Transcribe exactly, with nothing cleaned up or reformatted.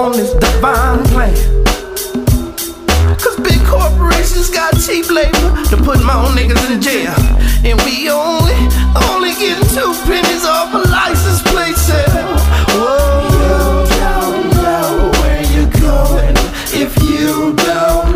on this divine plan. Cause big corporations got cheap labor to put more niggas in jail. And we only, only getting two pennies off a license plate sale. Whoa, you don't know where you're going if you don't